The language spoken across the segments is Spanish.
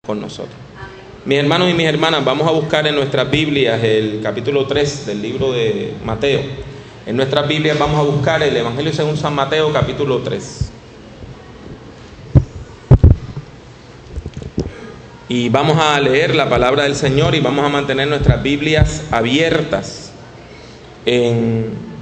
con nosotros. Mis hermanos y mis hermanas, vamos a buscar en nuestras Biblias el capítulo 3 del libro de Mateo. En nuestras Biblias vamos a buscar el Evangelio según San Mateo, capítulo 3. Y vamos a leer la palabra del Señor y vamos a mantener nuestras Biblias abiertas en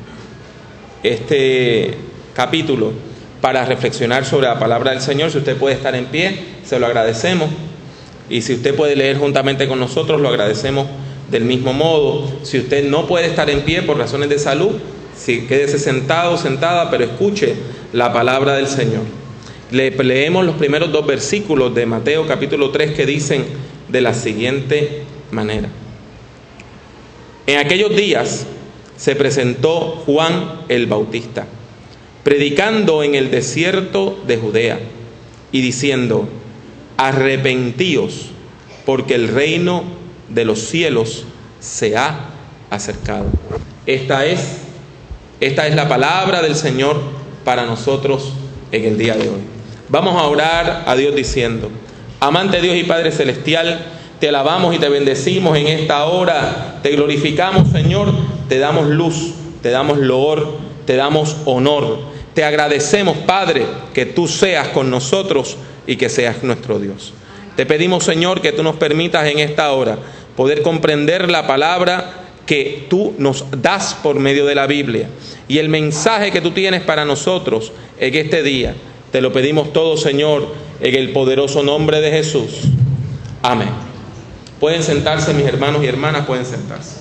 este capítulo para reflexionar sobre la palabra del Señor. Si usted puede estar en pie, se lo agradecemos. Y si usted puede leer juntamente con nosotros, lo agradecemos del mismo modo. Si usted no puede estar en pie por razones de salud, quédese sentado o sentada, pero escuche la palabra del Señor. Leemos los primeros 2 versículos de Mateo capítulo 3 que dicen de la siguiente manera: En aquellos días se presentó Juan el Bautista, predicando en el desierto de Judea y diciendo: arrepentíos, porque el reino de los cielos se ha acercado. Esta es la palabra del Señor para nosotros en el día de hoy. Vamos a orar a Dios diciendo: amante Dios y Padre Celestial, te alabamos y te bendecimos en esta hora, te glorificamos, Señor, te damos luz, te damos loor, te damos honor, te agradecemos, Padre, que tú seas con nosotros y que seas nuestro Dios. Te pedimos, Señor, que tú nos permitas en esta hora poder comprender la palabra que tú nos das por medio de la Biblia y el mensaje que tú tienes para nosotros en este día. Te lo pedimos todo, Señor, en el poderoso nombre de Jesús. Amén. Pueden sentarse, mis hermanos y hermanas, pueden sentarse.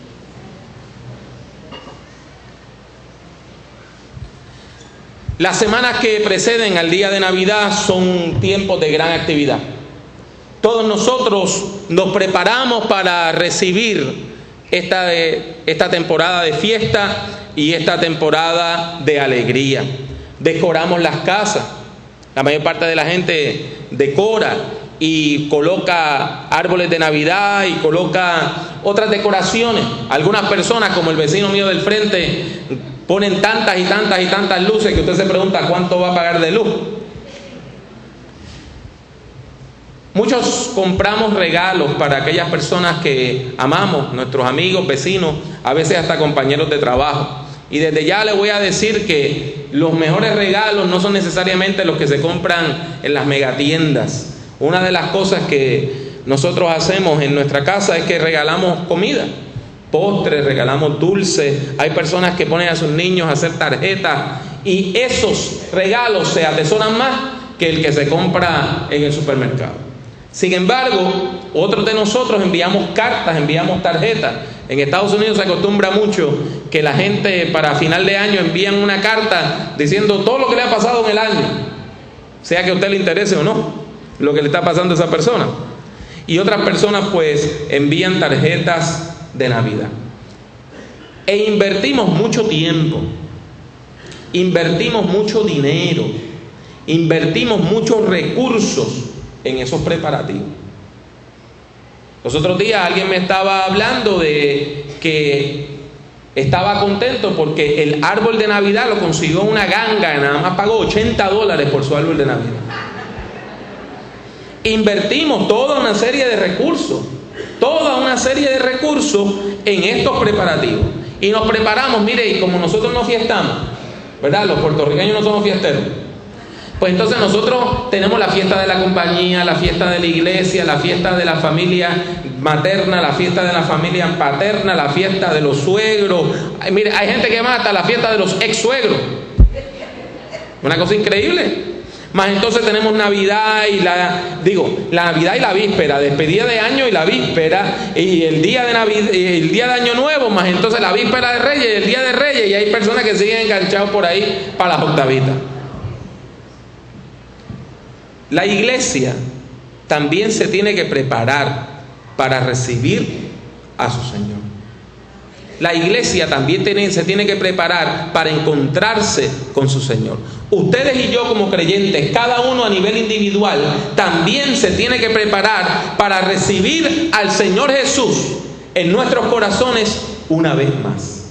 Las semanas que preceden al día de Navidad son tiempos de gran actividad. Todos nosotros nos preparamos para recibir esta temporada de fiesta y esta temporada de alegría. Decoramos las casas. La mayor parte de la gente decora y coloca árboles de Navidad y coloca otras decoraciones. Algunas personas, como el vecino mío del frente, ponen tantas y tantas y tantas luces que usted se pregunta cuánto va a pagar de luz. Muchos compramos regalos para aquellas personas que amamos, nuestros amigos, vecinos, a veces hasta compañeros de trabajo. Y desde ya les voy a decir que los mejores regalos no son necesariamente los que se compran en las megatiendas. Una de las cosas que nosotros hacemos en nuestra casa es que regalamos comida, postres, regalamos dulces. Hay personas que ponen a sus niños a hacer tarjetas y esos regalos se atesoran más que el que se compra en el supermercado. Sin embargo, otros de nosotros enviamos cartas, enviamos tarjetas. En Estados Unidos se acostumbra mucho que la gente para final de año envían una carta diciendo todo lo que le ha pasado en el año, sea que a usted le interese o no, lo que le está pasando a esa persona. Y otras personas pues envían tarjetas de Navidad. E invertimos mucho tiempo, invertimos mucho dinero, invertimos muchos recursos en esos preparativos. Los otros días alguien me estaba hablando de que estaba contento porque el árbol de Navidad lo consiguió una ganga, nada más pagó $80 por su árbol de Navidad. Invertimos toda una serie de recursos en estos preparativos. Y nos preparamos, mire, y como nosotros no fiestamos, ¿verdad? Los puertorriqueños no somos fiesteros. Pues entonces nosotros tenemos la fiesta de la compañía, la fiesta de la iglesia, la fiesta de la familia materna, la fiesta de la familia paterna, la fiesta de los suegros. Mire, hay gente que mata la fiesta de los ex suegros. Una cosa increíble. Más entonces tenemos Navidad y la Navidad y la víspera, despedida de año y la víspera, y el día de Navidad, el día de Año Nuevo, más entonces la víspera de Reyes y el día de Reyes, y hay personas que siguen enganchados por ahí para las octavitas. La iglesia también se tiene que preparar para recibir a su Señor. La iglesia también se tiene que preparar para encontrarse con su Señor. Ustedes y yo como creyentes, cada uno a nivel individual, también se tiene que preparar para recibir al Señor Jesús en nuestros corazones una vez más.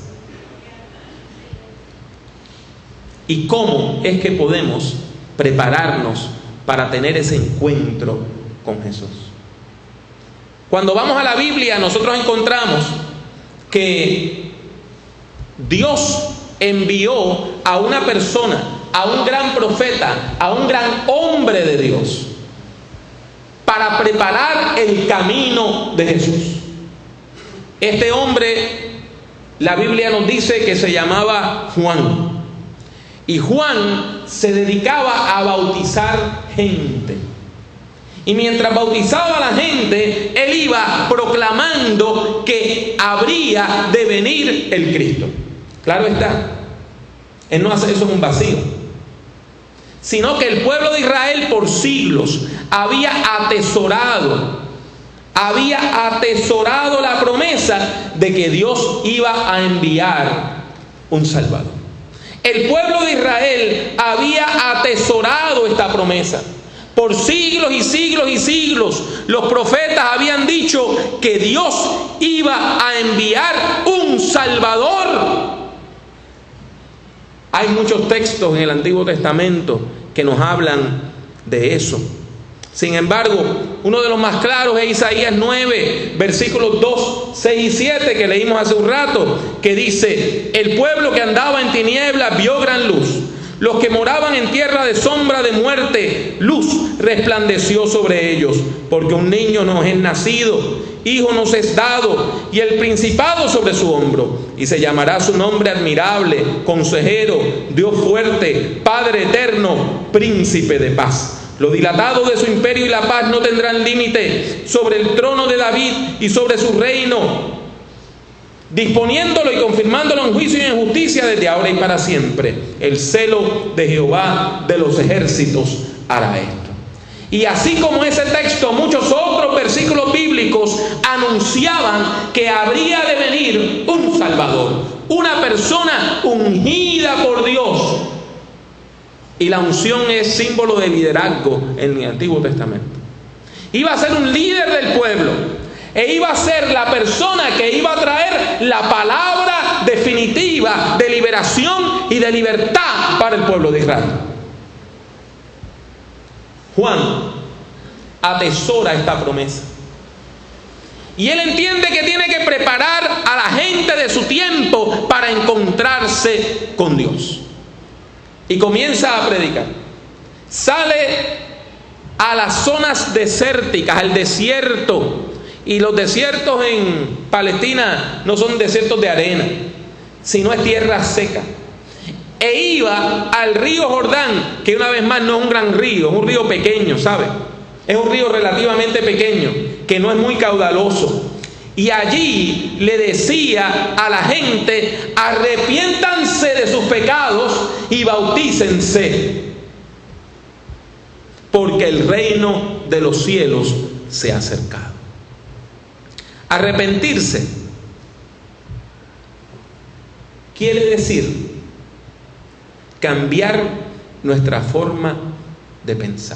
¿Y cómo es que podemos prepararnos para tener ese encuentro con Jesús. Cuando vamos a la Biblia, nosotros encontramos que Dios envió a una persona, a un gran profeta, a un gran hombre de Dios, para preparar el camino de Jesús. Este hombre, la Biblia nos dice que se llamaba Juan. Y Juan se dedicaba a bautizar gente. Y mientras bautizaba a la gente, él iba proclamando que habría de venir el Cristo. Claro está, él no hace eso en un vacío, sino que el pueblo de Israel por siglos había atesorado la promesa de que Dios iba a enviar un Salvador. El pueblo de Israel había atesorado esta promesa. Por siglos y siglos y siglos, los profetas habían dicho que Dios iba a enviar un Salvador. Hay muchos textos en el Antiguo Testamento que nos hablan de eso. Sin embargo, uno de los más claros es Isaías 9, versículos 2, 6 y 7, que leímos hace un rato, que dice: el pueblo que andaba en tinieblas vio gran luz. Los que moraban en tierra de sombra de muerte, luz resplandeció sobre ellos. Porque un niño nos es nacido, hijo nos es dado, y el principado sobre su hombro. Y se llamará su nombre admirable, consejero, Dios fuerte, Padre eterno, príncipe de paz. Lo dilatado de su imperio y la paz no tendrán límite sobre el trono de David y sobre su reino, disponiéndolo y confirmándolo en juicio y en justicia desde ahora y para siempre. El celo de Jehová de los ejércitos hará esto. Y así como ese texto, muchos otros versículos bíblicos anunciaban que habría de venir un Salvador, una persona ungida por Dios. Y la unción es símbolo de liderazgo en el Antiguo Testamento. Iba a ser un líder del pueblo, e iba a ser la persona que iba a traer la palabra definitiva de liberación y de libertad para el pueblo de Israel. Juan atesora esta promesa. Y él entiende que tiene que preparar a la gente de su tiempo para encontrarse con Dios. Y comienza a predicar. Sale a las zonas desérticas, al desierto. Y los desiertos en Palestina no son desiertos de arena, sino es tierra seca. E iba al río Jordán, que una vez más no es un gran río, es un río pequeño, ¿sabe? Es un río relativamente pequeño, que no es muy caudaloso. Y allí le decía a la gente: arrepiéntanse de sus pecados y bautícense, porque el reino de los cielos se ha acercado. Arrepentirse quiere decir cambiar nuestra forma de pensar.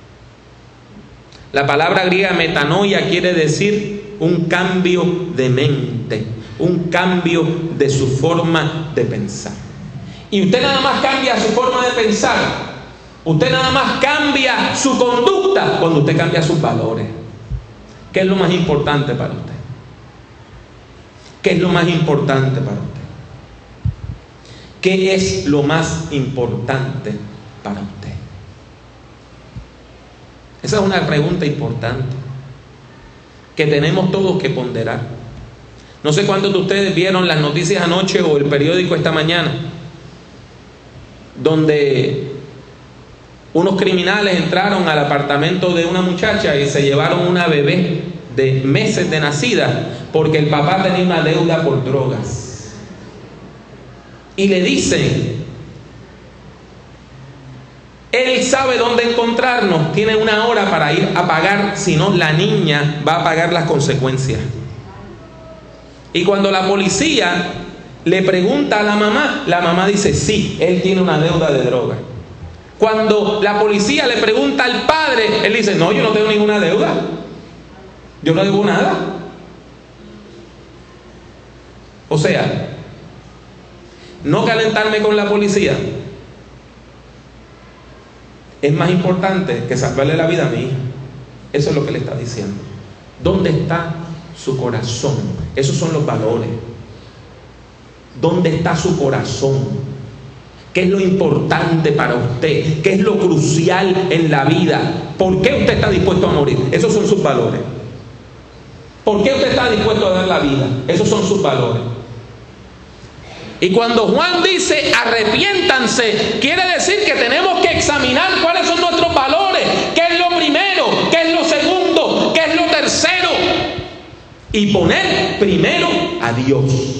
La palabra griega metanoia quiere decir un cambio de mente, un cambio de su forma de pensar. Y usted nada más cambia su forma de pensar, usted nada más cambia su conducta cuando usted cambia sus valores. ¿Qué es lo más importante para usted? ¿Qué es lo más importante para usted? ¿Qué es lo más importante para usted? Esa es una pregunta importante que tenemos todos que ponderar. No sé cuántos de ustedes vieron las noticias anoche o el periódico esta mañana, donde unos criminales entraron al apartamento de una muchacha y se llevaron una bebé de meses de nacida porque el papá tenía una deuda por drogas. Y le dicen: él sabe dónde encontrarnos, tiene una hora para ir a pagar, si no la niña va a pagar las consecuencias. Y cuando la policía le pregunta a la mamá dice: sí, él tiene una deuda de droga. Cuando la policía le pregunta al padre, él dice: no, yo no tengo ninguna deuda, yo no debo nada. O sea, no calentarme con la policía es más importante que salvarle la vida a mi hija. Eso es lo que le está diciendo. ¿Dónde está su corazón? Esos son los valores. ¿Dónde está su corazón? ¿Qué es lo importante para usted? ¿Qué es lo crucial en la vida? ¿Por qué usted está dispuesto a morir? Esos son sus valores. ¿Por qué usted está dispuesto a dar la vida? Esos son sus valores. Y cuando Juan dice arrepiéntanse, quiere decir que tenemos que examinar cuáles son nuestros valores, qué es lo primero, qué es lo segundo, qué es lo tercero, y poner primero a Dios.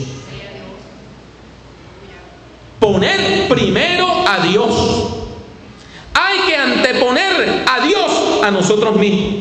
Poner primero a Dios. Hay que anteponer a Dios a nosotros mismos.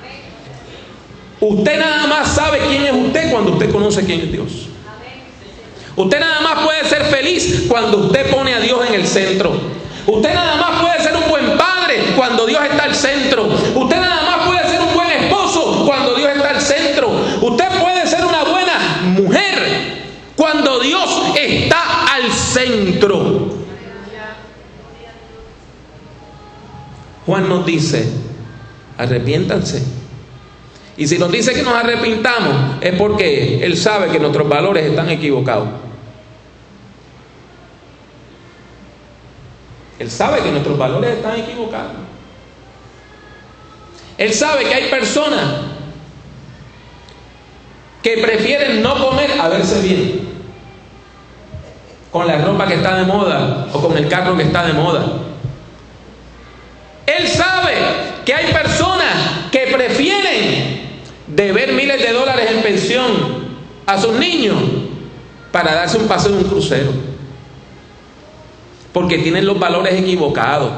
Usted nada más sabe quién es usted cuando usted conoce quién es Dios. Usted nada más puede ser feliz cuando usted pone a Dios en el centro. Usted nada más puede ser un buen padre cuando Dios está al centro. Usted nada más puede ser un buen esposo cuando Dios está al centro. Usted puede ser una buena mujer cuando Dios está al centro. Juan nos dice, arrepiéntanse. Y si nos dice que nos arrepintamos, es porque Él sabe que nuestros valores están equivocados. Él sabe que nuestros valores están equivocados. Él sabe que hay personas que prefieren no comer a verse bien, con la ropa que está de moda o con el carro que está de moda. Él sabe que hay personas que prefieren deber miles de dólares en pensión a sus niños para darse un paseo en un crucero, porque tienen los valores equivocados.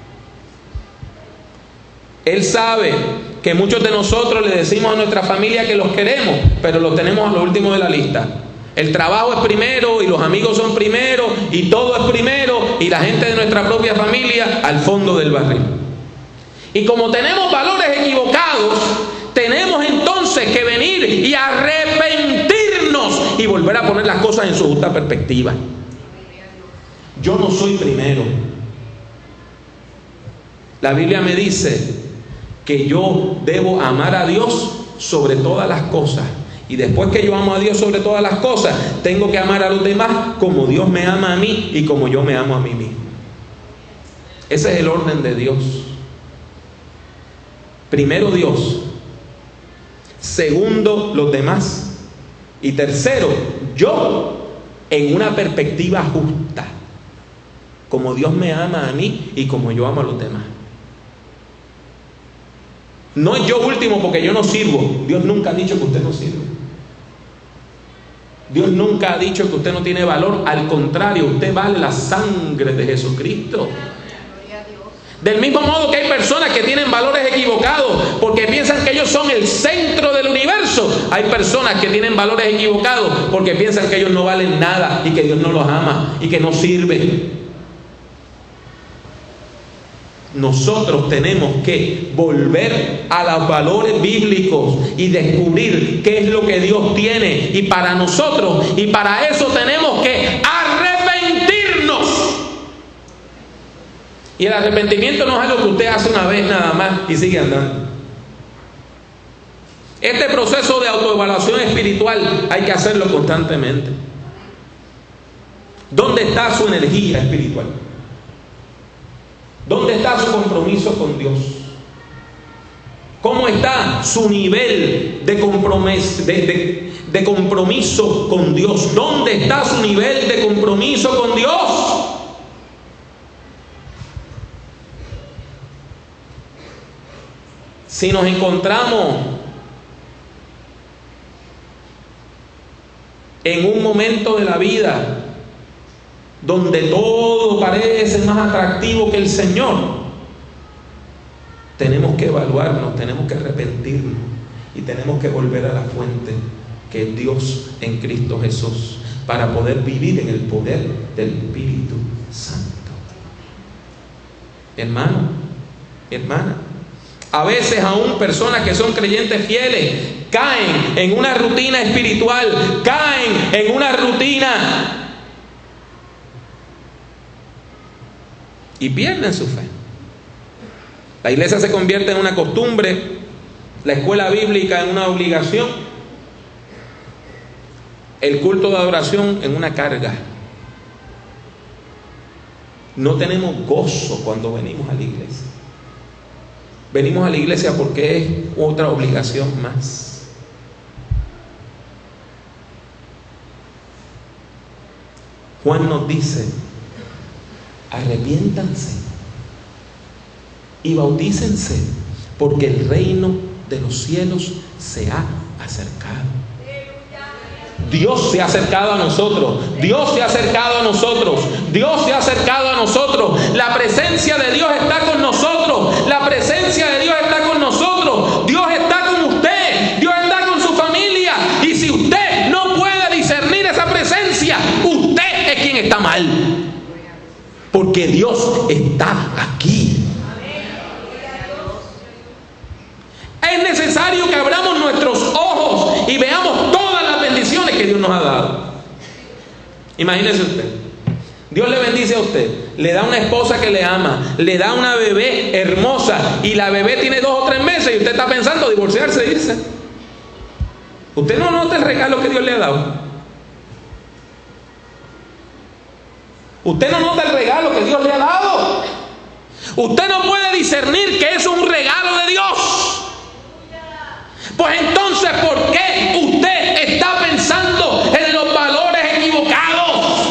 Él sabe que muchos de nosotros le decimos a nuestra familia que los queremos, pero los tenemos a lo último de la lista. El trabajo es primero y los amigos son primero y todo es primero y la gente de nuestra propia familia al fondo del barril. Y como tenemos valores equivocados, tenemos entonces que venir y arrepentirnos y volver a poner las cosas en su justa perspectiva. Yo no soy primero. La Biblia me dice que yo debo amar a Dios sobre todas las cosas. Y después que yo amo a Dios sobre todas las cosas, tengo que amar a los demás como Dios me ama a mí y como yo me amo a mí mismo. Ese es el orden de Dios. Primero Dios, segundo los demás y tercero yo, en una perspectiva justa, como Dios me ama a mí y como yo amo a los demás. No es yo último porque yo no sirvo. Dios nunca ha dicho que usted no sirve. Dios nunca ha dicho que usted no tiene valor. Al contrario, usted vale la sangre de Jesucristo. Del mismo modo que hay personas que tienen valores equivocados porque piensan que ellos son el centro del universo, hay personas que tienen valores equivocados porque piensan que ellos no valen nada y que Dios no los ama y que no sirven. Nosotros tenemos que volver a los valores bíblicos y descubrir qué es lo que Dios tiene y para nosotros, y para eso tenemos que arrepentirnos. Y el arrepentimiento no es algo que usted hace una vez nada más y sigue andando. Este proceso de autoevaluación espiritual hay que hacerlo constantemente. ¿Dónde está su energía espiritual? ¿Dónde está su compromiso con Dios? ¿Cómo está su nivel de compromiso con Dios? ¿Dónde está su nivel de compromiso con Dios? Si nos encontramos en un momento de la vida donde todo parece más atractivo que el Señor, tenemos que evaluarnos, tenemos que arrepentirnos y tenemos que volver a la fuente que es Dios en Cristo Jesús, para poder vivir en el poder del Espíritu Santo. Hermano, hermana, a veces aún personas que son creyentes fieles caen en una rutina espiritual, caen en una rutina y pierden su fe. La iglesia se convierte en una costumbre, La escuela bíblica en una obligación, el culto de adoración en una carga. No tenemos gozo cuando venimos a la iglesia. Venimos a la iglesia porque es otra obligación más. Juan nos dice: arrepiéntanse y bautícense, porque el reino de los cielos se ha acercado. Dios se ha acercado a nosotros. Dios se ha acercado a nosotros. Dios se ha acercado a nosotros. La presencia de Dios está con nosotros. La presencia de Dios está con nosotros. Dios está con usted. Dios está con su familia. Y si usted no puede discernir esa presencia, usted es quien está mal. Porque Dios está aquí. Es necesario que abramos nuestros ojos y veamos todas las bendiciones que Dios nos ha dado. Imagínese usted, Dios le bendice a usted, le da una esposa que le ama, le da una bebé hermosa, y la bebé tiene 2 o 3 meses y usted está pensando divorciarse e irse. Usted no nota el regalo que Dios le ha dado. Usted no nota el regalo que Dios le ha dado. Usted no puede discernir que eso es un regalo de Dios. Pues entonces, ¿por qué usted está pensando en los valores equivocados?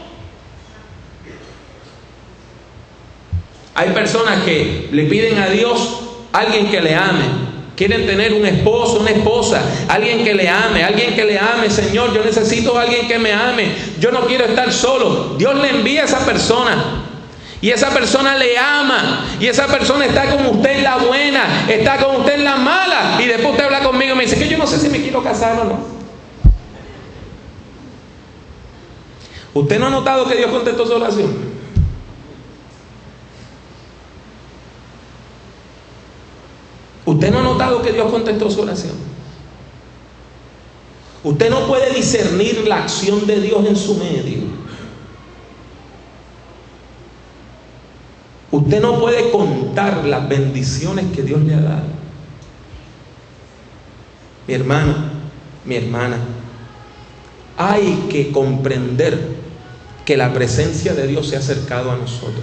Hay personas que le piden a Dios alguien que le ame. Quieren tener un esposo, una esposa, alguien que le ame, Señor, yo necesito a alguien que me ame. Yo no quiero estar solo. Dios le envía a esa persona. Y esa persona le ama, y esa persona está con usted en la buena, está con usted en la mala, y después usted habla conmigo y me dice que yo no sé si me quiero casar o no. ¿Usted no ha notado que Dios contestó su oración? ¿Usted no ha notado que Dios contestó su oración? Usted no puede discernir la acción de Dios en su medio. Usted no puede contar las bendiciones que Dios le ha dado. Mi hermano, mi hermana, hay que comprender que la presencia de Dios se ha acercado a nosotros.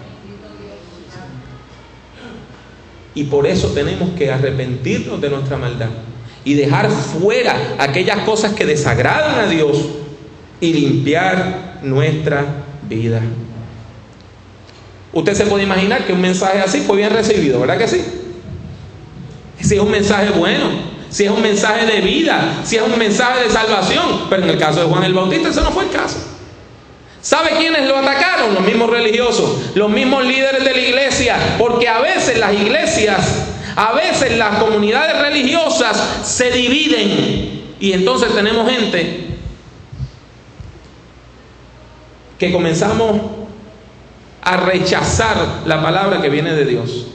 Y por eso tenemos que arrepentirnos de nuestra maldad y dejar fuera aquellas cosas que desagradan a Dios y limpiar nuestra vida. Usted se puede imaginar que un mensaje así fue bien recibido, ¿verdad que sí? Si es un mensaje bueno, si es un mensaje de vida, si es un mensaje de salvación. Pero en el caso de Juan el Bautista, ese no fue el caso. ¿Sabe quiénes lo atacaron? Los mismos religiosos, los mismos líderes de la iglesia. Porque a veces las iglesias, a veces las comunidades religiosas se dividen. Y entonces tenemos gente que comenzamos a rechazar la palabra que viene de Dios.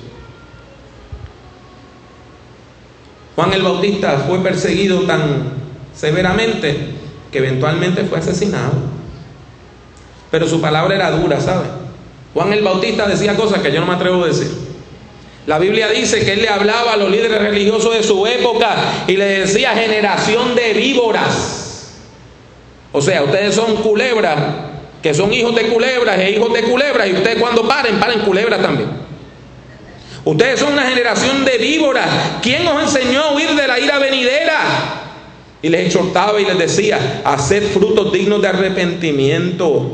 Juan el Bautista fue perseguido tan severamente que eventualmente fue asesinado. Pero su palabra era dura, ¿sabe? Juan el Bautista decía cosas que yo no me atrevo a decir. La Biblia dice que él le hablaba a los líderes religiosos de su época y le decía: generación de víboras. O sea, ustedes son culebras, que son hijos de culebras e hijos de culebras, y ustedes cuando paren culebras también. Ustedes son una generación de víboras. ¿Quién os enseñó a huir de la ira venidera? Y les exhortaba y les decía: haced frutos dignos de arrepentimiento.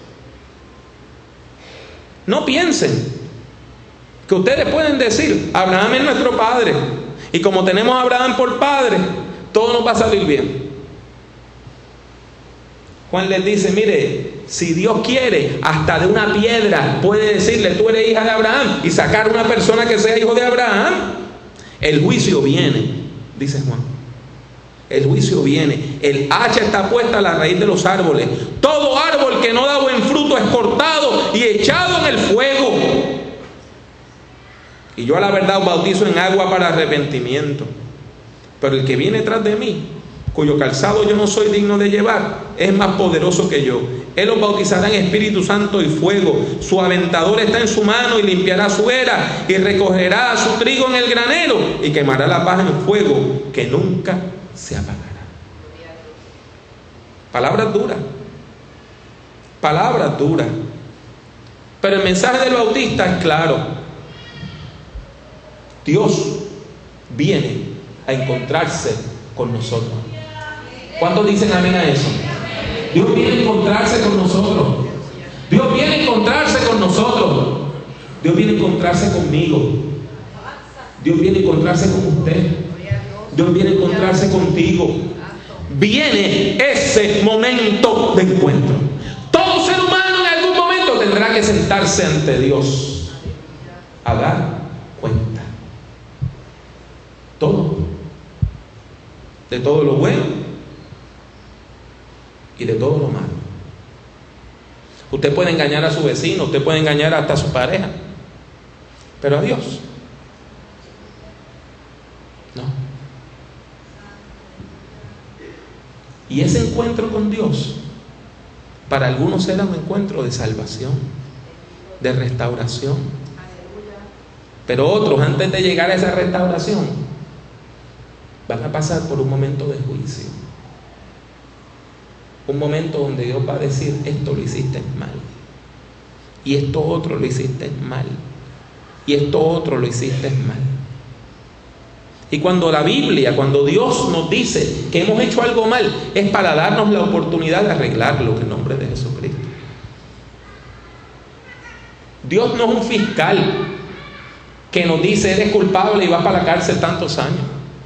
No piensen que ustedes pueden decir: Abraham es nuestro padre, y como tenemos a Abraham por padre, todo nos va a salir bien. Juan les dice: mire, si Dios quiere, hasta de una piedra puede decirle: tú eres hija de Abraham, y sacar una persona que sea hijo de Abraham. El juicio viene, dice Juan. El juicio viene. El hacha está puesta a la raíz de los árboles. Todo árbol que no da buen fruto es cortado y echado en el fuego. Y yo a la verdad os bautizo en agua para arrepentimiento. Pero el que viene tras de mí cuyo calzado yo no soy digno de llevar, es más poderoso que yo. Él os bautizará en Espíritu Santo y fuego. Su aventador está en su mano y limpiará su era y recogerá su trigo en el granero y quemará la paja en fuego que nunca se apagará. Palabras duras. Palabras duras. Pero el mensaje del Bautista es claro. Dios viene a encontrarse con nosotros. ¿Cuántos dicen amén a eso? Dios viene a encontrarse con nosotros. Dios viene a encontrarse con nosotros. Dios viene a encontrarse conmigo. Dios viene a encontrarse con usted. Dios viene a encontrarse contigo. Viene ese momento de encuentro. Todo ser humano en algún momento tendrá que sentarse ante Dios a dar cuenta. Todo. De todo lo bueno y de todo lo malo. Usted puede engañar a su vecino, usted puede engañar hasta a su pareja, pero a Dios no. Y ese encuentro con Dios para algunos será un encuentro de salvación, de restauración, pero otros, antes de llegar a esa restauración, van a pasar por un momento de juicio. Un momento donde Dios va a decir: esto lo hiciste mal, y esto otro lo hiciste mal, y esto otro lo hiciste mal. Y cuando la Biblia, cuando Dios nos dice que hemos hecho algo mal, es para darnos la oportunidad de arreglarlo en nombre de Jesucristo. Dios no es un fiscal que nos dice: eres culpable y vas para la cárcel tantos años.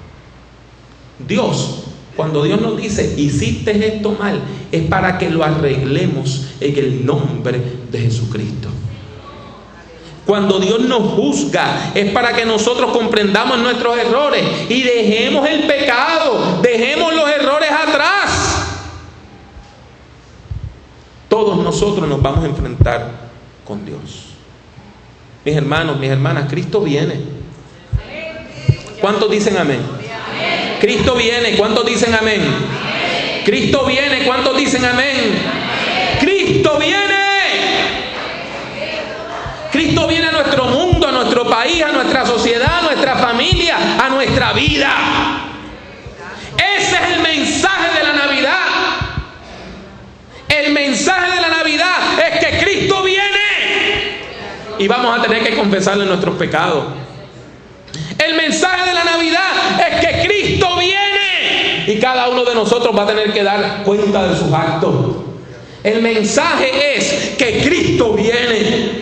Dios, cuando Dios nos dice: hiciste esto mal, es para que lo arreglemos en el nombre de Jesucristo. Cuando Dios nos juzga, es para que nosotros comprendamos nuestros errores y dejemos el pecado, dejemos los errores atrás. Todos nosotros nos vamos a enfrentar con Dios. Mis hermanos, mis hermanas, Cristo viene. ¿Cuántos dicen amén? Cristo viene. ¿Cuántos dicen amén? Cristo viene. ¿Cuántos dicen amén? Cristo viene. Cristo viene a nuestro mundo, a nuestro país, a nuestra sociedad, a nuestra familia, a nuestra vida. Ese es el mensaje de la Navidad. El mensaje de la Navidad es que Cristo viene y vamos a tener que confesarle nuestros pecados. El mensaje de la Navidad es que Cristo viene y cada uno de nosotros va a tener que dar cuenta de sus actos. El mensaje es que Cristo viene.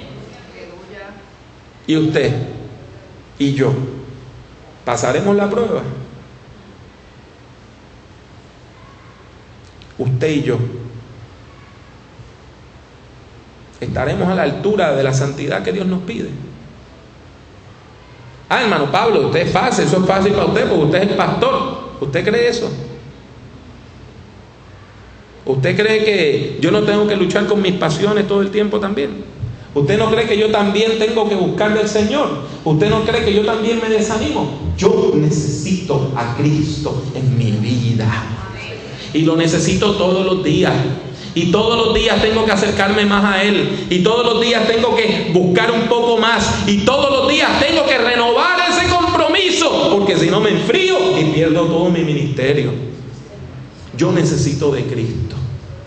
Y usted y yo pasaremos la prueba. Usted y yo estaremos a la altura de la santidad que Dios nos pide. Hermano Pablo, usted es fácil, eso es fácil para usted porque usted es el pastor. ¿Usted cree eso? ¿Usted cree que yo no tengo que luchar con mis pasiones todo el tiempo también? ¿Usted no cree que yo también tengo que buscarle al Señor? ¿Usted no cree que yo también me desanimo? Yo necesito a Cristo en mi vida. Y lo necesito todos los días. Y todos los días tengo que acercarme más a Él. Y todos los días tengo que buscar un poco más. Y todos los días tengo que renovar ese compromiso. Porque si no me enfrío y pierdo todo mi ministerio. Yo necesito de Cristo.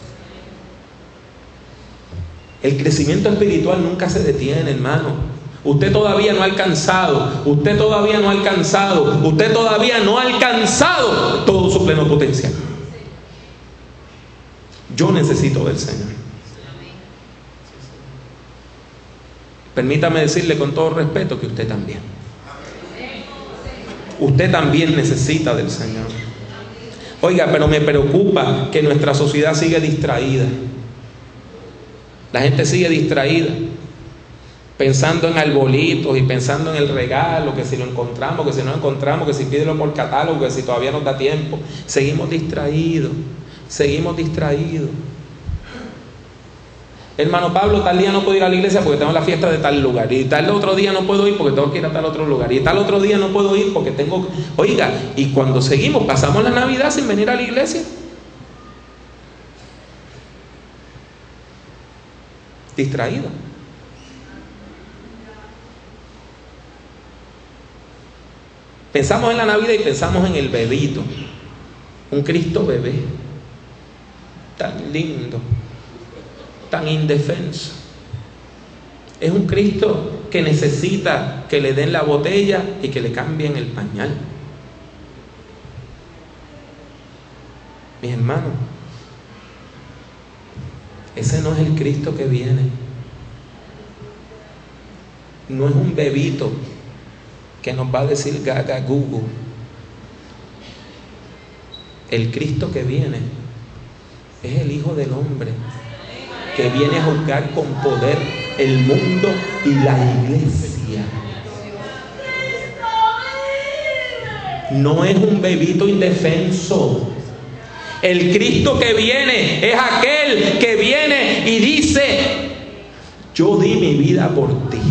El crecimiento espiritual nunca se detiene, hermano. Usted todavía no ha alcanzado. Usted todavía no ha alcanzado. Usted todavía no ha alcanzado todo su pleno potencial. Yo necesito del Señor. Permítame decirle con todo respeto que usted también. Usted también necesita del Señor. Oiga, pero me preocupa que nuestra sociedad sigue distraída. La gente sigue distraída, pensando en arbolitos y pensando en el regalo, que si lo encontramos, que si no lo encontramos, que si pídelo por catálogo, que si todavía nos da tiempo. Seguimos distraídos, seguimos distraídos. Hermano Pablo, tal día no puedo ir a la iglesia porque tengo la fiesta de tal lugar. Y tal otro día no puedo ir porque tengo que ir a tal otro lugar. Y tal otro día no puedo ir porque tengo... Oiga, y cuando seguimos, pasamos la Navidad sin venir a la iglesia. Distraído. Pensamos en la Navidad y pensamos en el bebito. Un Cristo bebé. Tan lindo. Tan indefenso. Es un Cristo que necesita que le den la botella y que le cambien el pañal. Mis hermanos, ese no es el Cristo que viene. No es un bebito que nos va a decir gaga gugu. El Cristo que viene es el Hijo del Hombre, que viene a juzgar con poder el mundo y la iglesia. No es un bebito indefenso. El Cristo que viene es aquel que viene y dice: yo di mi vida por ti.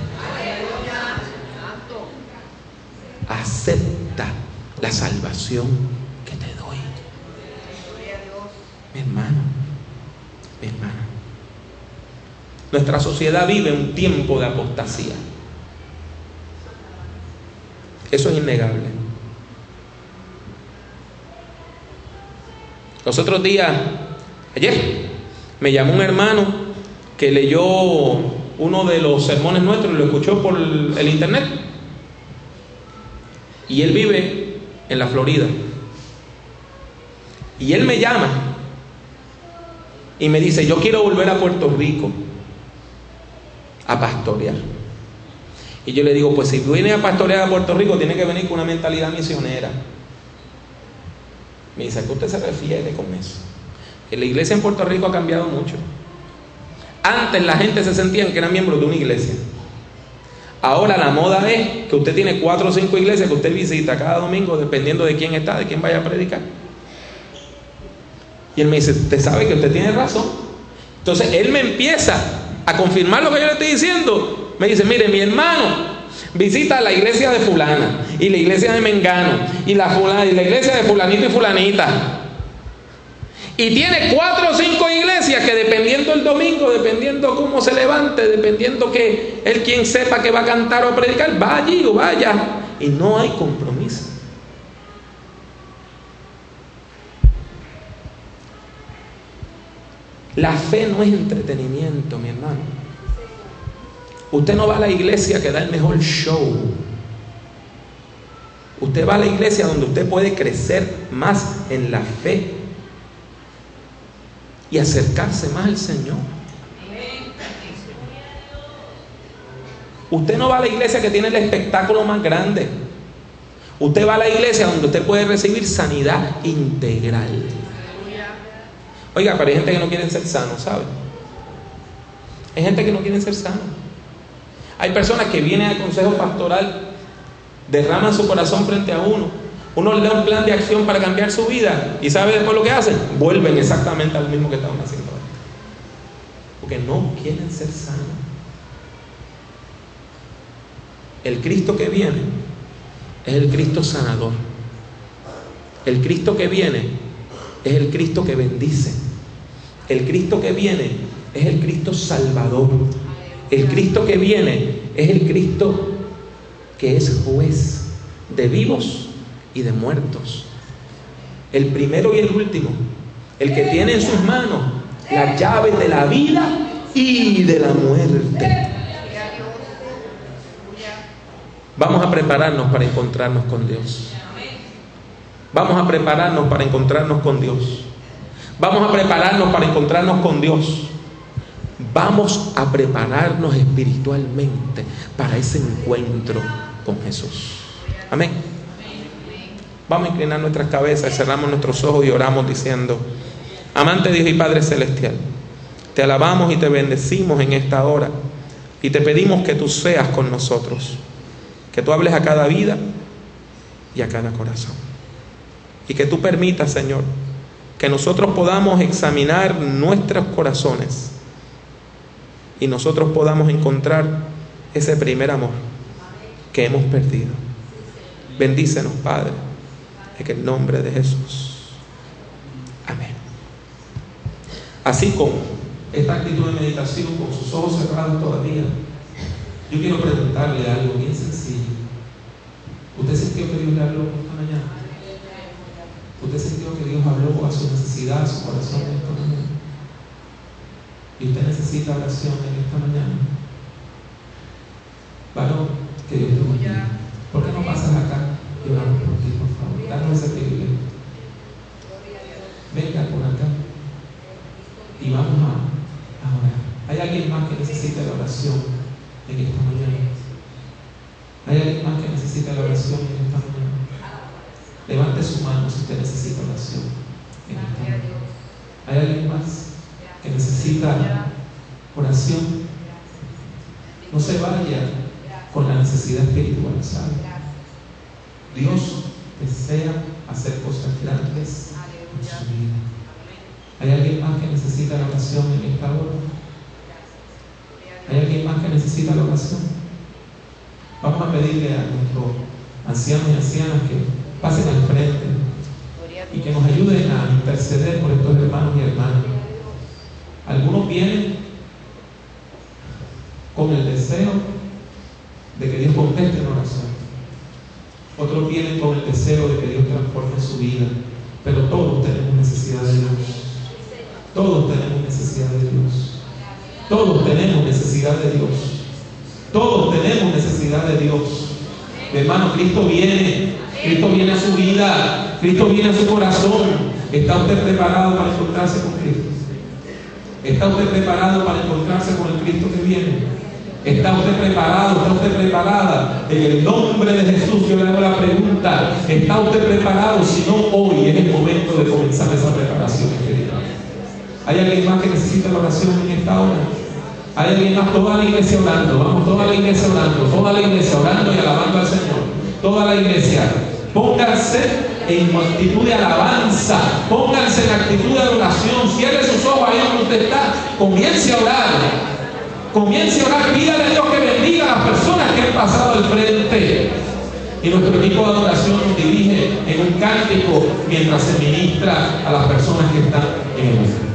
Acepta la salvación que te doy. Mi hermano, mi hermana, nuestra sociedad vive un tiempo de apostasía. Eso es innegable. Los otros días, ayer, me llamó un hermano que leyó uno de los sermones nuestros y lo escuchó por el internet. Y él vive en la Florida. Y él me llama y me dice: yo quiero volver a Puerto Rico a pastorear. Y yo le digo: pues si viene a pastorear a Puerto Rico, tiene que venir con una mentalidad misionera. Me dice: ¿a qué usted se refiere con eso? Que la iglesia en Puerto Rico ha cambiado mucho. Antes la gente se sentía que eran miembros de una iglesia. Ahora la moda es que usted tiene 4 o 5 iglesias que usted visita cada domingo, dependiendo de quién está, de quién vaya a predicar. Y él me dice: usted sabe que usted tiene razón. Entonces él me empieza a confirmar lo que yo le estoy diciendo. Me dice: mire, mi hermano visita la iglesia de fulana y la iglesia de mengano y la iglesia de fulanito y fulanita, y tiene 4 o 5 iglesias que, dependiendo el domingo, dependiendo cómo se levante, dependiendo que él, quien sepa que va a cantar o predicar, va allí o vaya, y no hay compromiso. La fe no es entretenimiento, mi hermano. Usted no va a la iglesia que da el mejor show. Usted va a la iglesia donde usted puede crecer más en la fe y acercarse más al Señor. Usted no va a la iglesia que tiene el espectáculo más grande. Usted va a la iglesia donde usted puede recibir sanidad integral. Oiga, pero hay gente que no quiere ser sano, ¿sabe? Hay gente que no quiere ser sano. Hay personas que vienen al consejo pastoral, derraman su corazón frente a uno le da un plan de acción para cambiar su vida, y ¿sabe después lo que hacen? Vuelven exactamente a lo mismo que estaban haciendo antes, porque no quieren ser sanos. El Cristo que viene es el Cristo sanador. El Cristo que viene es el Cristo que bendice. El Cristo que viene es el Cristo salvador. El Cristo que viene es el Cristo que es juez de vivos y de muertos. El primero y el último. El que tiene en sus manos las llaves de la vida y de la muerte. Vamos a prepararnos para encontrarnos con Dios. Vamos a prepararnos para encontrarnos con Dios. Vamos a prepararnos para encontrarnos con Dios. Vamos a prepararnos espiritualmente para ese encuentro con Jesús. Amén. Vamos a inclinar nuestras cabezas, cerramos nuestros ojos y oramos diciendo: amante Dios y Padre Celestial, te alabamos y te bendecimos en esta hora, y te pedimos que tú seas con nosotros, que tú hables a cada vida y a cada corazón, y que tú permitas, Señor, que nosotros podamos examinar nuestros corazones y nosotros podamos encontrar ese primer amor que hemos perdido. Bendícenos, Padre, en el nombre de Jesús. Amén. Así como esta actitud de meditación, con sus ojos cerrados todavía, yo quiero preguntarle algo bien sencillo. ¿Usted sintió que Dios le habló esta mañana? ¿Usted sintió que Dios habló a su necesidad, a su corazón esta mañana? ¿Y usted necesita oración en esta mañana? Varón, que Dios te bendiga. ¿Por qué no pasas acá y oramos por ti, por favor? Danos ese privilegio. Venga por acá y vamos a orar. ¿Hay alguien más que necesita la oración en esta mañana? ¿Hay alguien más que necesita la oración en esta mañana? Levante su mano si usted necesita oración en esta mañana. ¿Hay alguien más que necesita oración? No se vaya con la necesidad espiritual, ¿sabe? Dios desea hacer cosas grandes en su vida. ¿Hay alguien más que necesita la oración en esta hora? ¿Hay alguien más que necesita la oración? Vamos a pedirle a nuestros ancianos y ancianas que pasen al frente y que nos ayuden a interceder por estos hermanos y hermanas. Algunos vienen con el deseo de que Dios conteste una oración. Otros vienen con el deseo de que Dios transforme su vida. Pero todos tenemos necesidad de Dios. Todos tenemos necesidad de Dios. Todos tenemos necesidad de Dios. Todos tenemos necesidad de Dios. Mi hermano, Cristo viene. Cristo viene a su vida. Cristo viene a su corazón. ¿Está usted preparado para encontrarse con Cristo? ¿Está usted preparado para encontrarse con el Cristo que viene? ¿Está usted preparado? ¿Está usted preparada? En el nombre de Jesús yo le hago la pregunta. ¿Está usted preparado? Si no, hoy es el momento de comenzar esa preparación, querida. ¿Hay alguien más que necesita la oración en esta hora? ¿Hay alguien más? Toda la iglesia orando. Vamos, toda la iglesia orando. Toda la iglesia orando y alabando al Señor. Toda la iglesia. Pónganse en actitud de alabanza. Pónganse en actitud de adoración. Cierre sus ojos ahí donde usted está. Comience a orar. Comience a orar, pídale a Dios que bendiga a las personas que han pasado al frente. Y nuestro equipo de adoración nos dirige en un cántico mientras se ministra a las personas que están en el mundo.